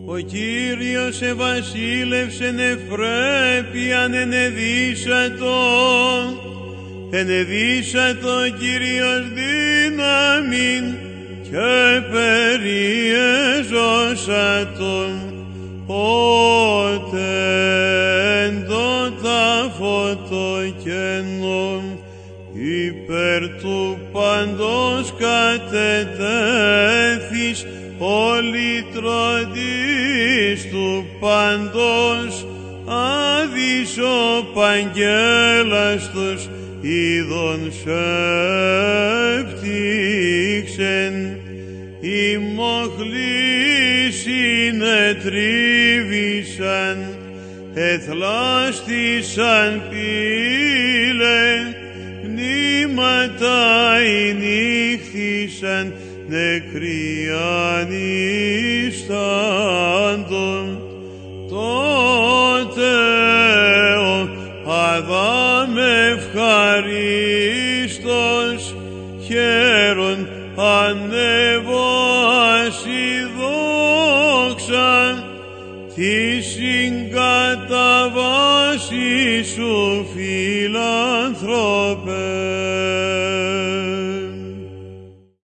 Ο Κύριος εβασίλευσεν ευπρέπειαν ενεδύσατο, ενεδύσατο Κύριος δύναμιν και περιέζωσατον, ότε εν το τάφο το κενόν υπέρ του παντός κατετέθης ο λυτρωτής του παντός άδης ο παγγέλαστος είδων σεπτήξεν οι μοχλοί συνετρίβησαν εθλάστησαν πύλε νήματα ενύχθησαν νεκριάν ιστάντων. Τότε ο Αδάμ ευχαρίστως χαίρον ανεβάσει δόξα τη συγκαταβάση σου φιλάνθρωπε.